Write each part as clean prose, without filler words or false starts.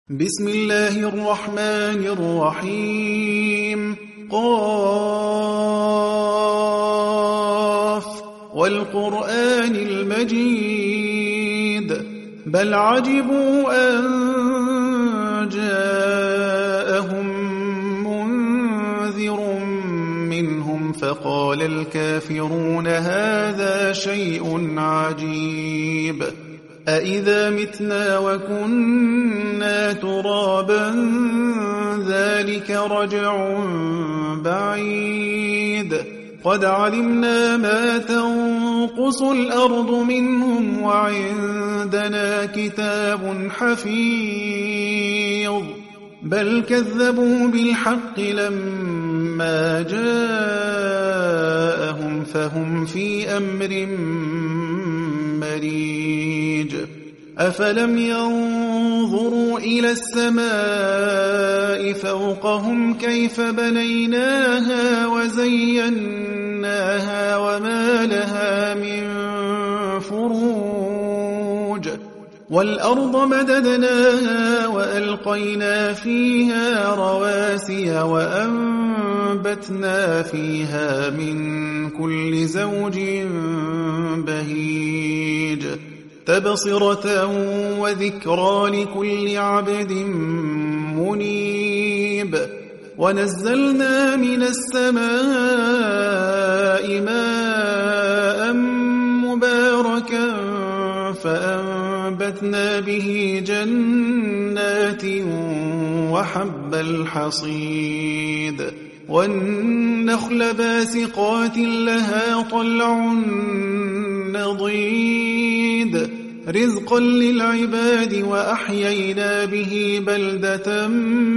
بسم الله الرحمن الرحيم قاف والقرآن المجيد بل عجبوا أن جاءهم منذر منهم فقال الكافرون هذا شيء عجيب أإذا متنا وكنا ترابا ذلك رجع بعيد قد علمنا ما تنقص الأرض منهم وعندنا كتاب حفيظ بل كذبوا بالحق لما جاءهم فهم في أمر مريج أفلم ينظروا إلى السماء فوقهم كيف بنيناها وزيناها وما لها من فروج والأرض مددناها وألقينا فيها رواسي وأنبتنا فيها من كل زوج بهيج تبصرة وذكرى لكل عبد منيب ونزلنا من السماء ماء مباركا فأنبتنا به جنات وحب الحصيد والنخل باسقات لها طلع نضيد رزقا للعباد وأحيينا به بلدة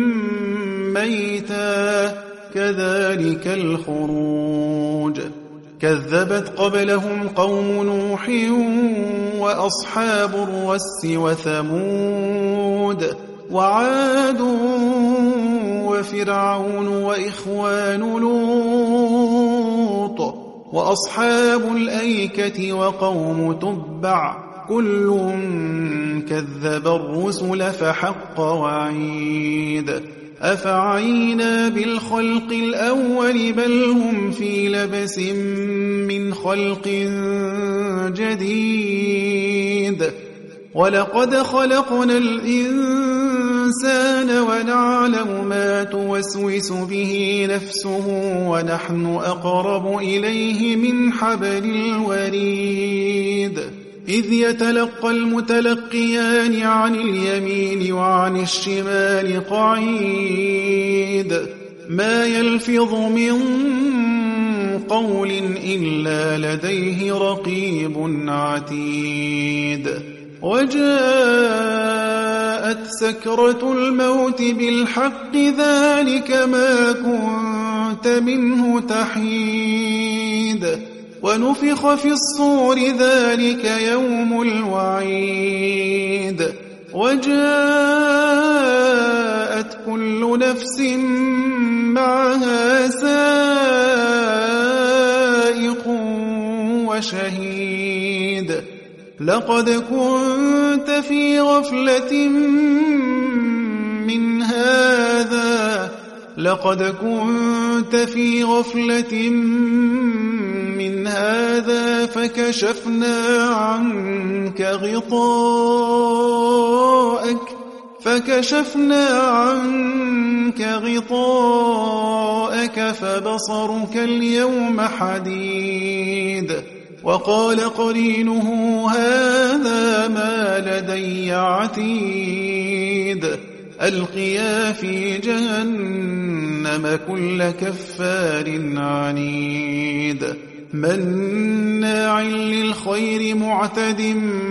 ميتا كذلك الخروج كذبت قبلهم قوم نوح وأصحاب الرس وثمود وعاد وفرعون وإخوان لوط وأصحاب الأيكة وقوم تبع كل كذب الرسل فحق وعيد أفعينا بالخلق الأول بل هم في لبس من خلق جديد ولقد خلقنا الإنسان ونعلم ما توسوس به نفسه ونحن أقرب إليه من حبل الوريد إذ يتلقى المتلقيان عن اليمين وعن الشمال قعيد ما يلفظ من قول إلا لديه رقيب عتيد وجاءت سكرة الموت بالحق ذلك ما كنت منه تحيد ونفخ في الصور ذلك يوم الوعيد وجاءت كل نفس معها سائق وشهيد لقد كنت في غفلة من هذا فكشفنا عنك غطاءك فبصرك اليوم حديد وقال قرينه هذا ما لدي عتيد ألقيا في جهنم كل كفار عنيد مناع للخير معتد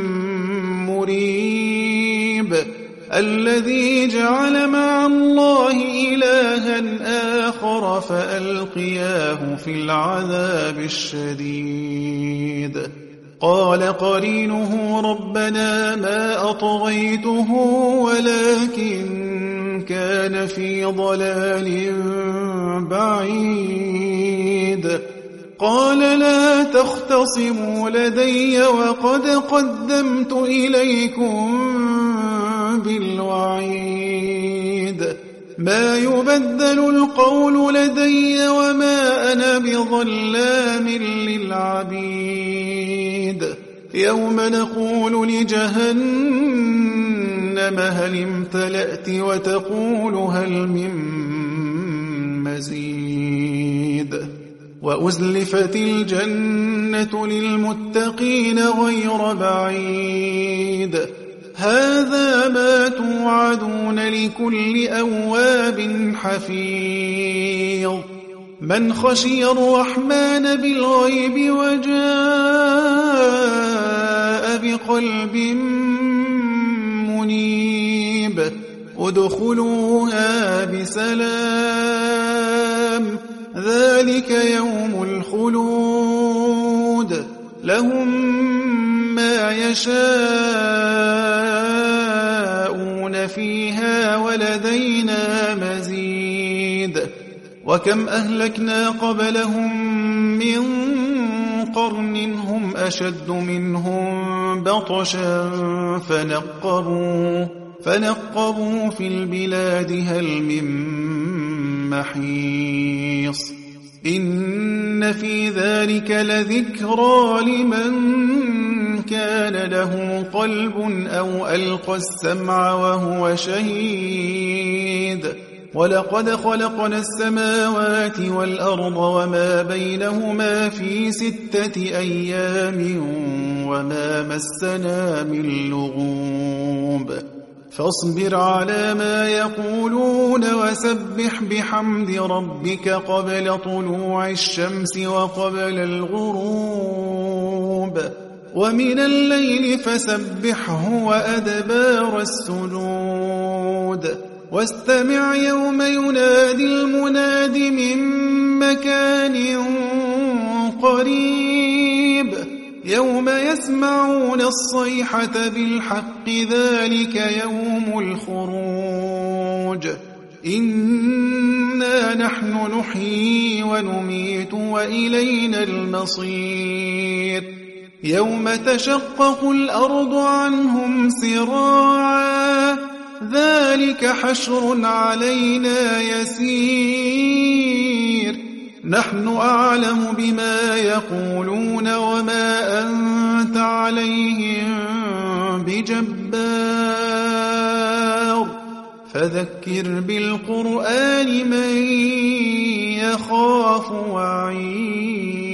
مريب الذي جعل مع الله إلها آخر فألقياه في العذاب الشديد قال قرينه ربنا ما أطغيته ولكن كان في ضلال بعيد قال لا تختصموا لدي وقد قدمت إليكم بالوعيد ما يبدل القول لدي وما أنا بظلام للعبيد يوم نقول لجهنم هل امتلأت وتقول هل من مزيد وأزلفت الجنة للمتقين غير بعيد هذا ما توعدون لكل أواب حفيظ من خشي الرحمن بالغيب وجاء بقلب منيب ادخلوها بسلام ذلك يوم الخلود لهم ما يشاءون فيها ولدينا مزيد وكم أهلكنا قبلهم من قرن هم أشد منهم بطشا فنقبوا في البلاد هل من محيص إن في ذلك لذكرى لمن كان له قلب أو ألقى السمع وهو شهيد ولقد خلقنا السماوات والأرض وما بينهما في 6 أيام وما مسنا من لغوب فاصبر على ما يقولون وسبح بحمد ربك قبل طلوع الشمس وقبل الغروب ومن الليل فسبحه وأدبار السجود واستمع يوم ينادي المناد من مكان قريب يوم يسمعون الصيحة بالحق ذلك يوم الخروج إنا نحن نحيي ونميت وإلينا المصير يوم تشقق الأرض عنهم سراعا ذلك حشر علينا يسير نحن أعلم بما يقولون وما أنت عليهم بجبار فذكر بالقرآن من يخاف وعيد